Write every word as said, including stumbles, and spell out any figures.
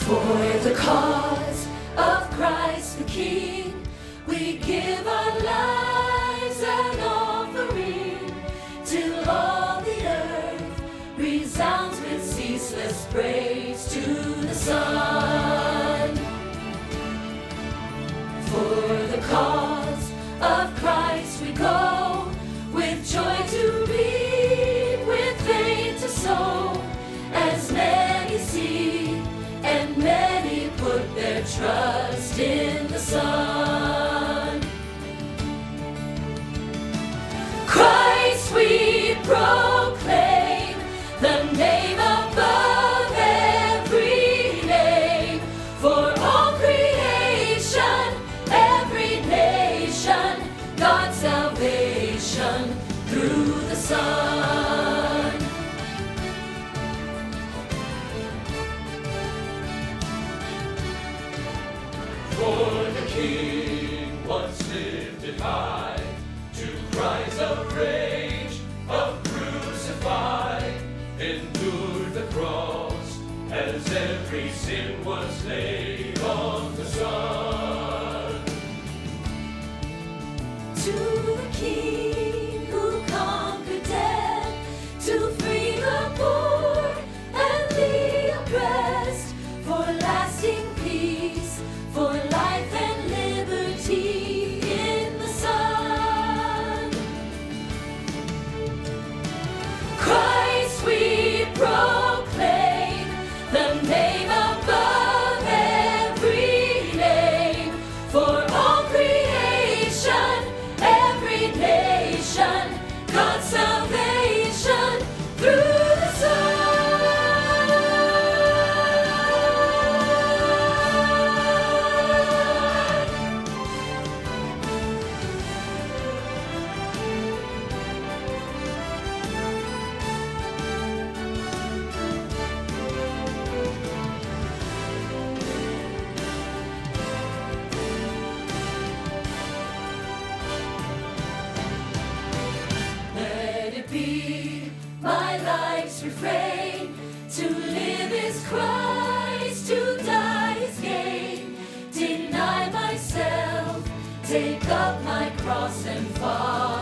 For the cause of Christ the King, we give our lives an offering, till all the earth resounds with ceaseless praise to the Son. For the cause of Christ we go, with joy to reap, with faith to sow, as many see and many put their trust in the Son. Christ we proclaim, the name above every name, for all creation, every nation, God's salvation through the Son. For the King once lifted high, to cries of rage, of crucified, endured the cross, as every sin was laid on the Son. To the King who conquered death, to free the poor and the oppressed, for lasting peace, for life and liberty in the Son. Christ we proclaim, the name above every name, for all creation, every nation, God's salvation through the Son. Let it be my life's refrain, to live is Christ, to die is gain. Deny myself, take up my cross and follow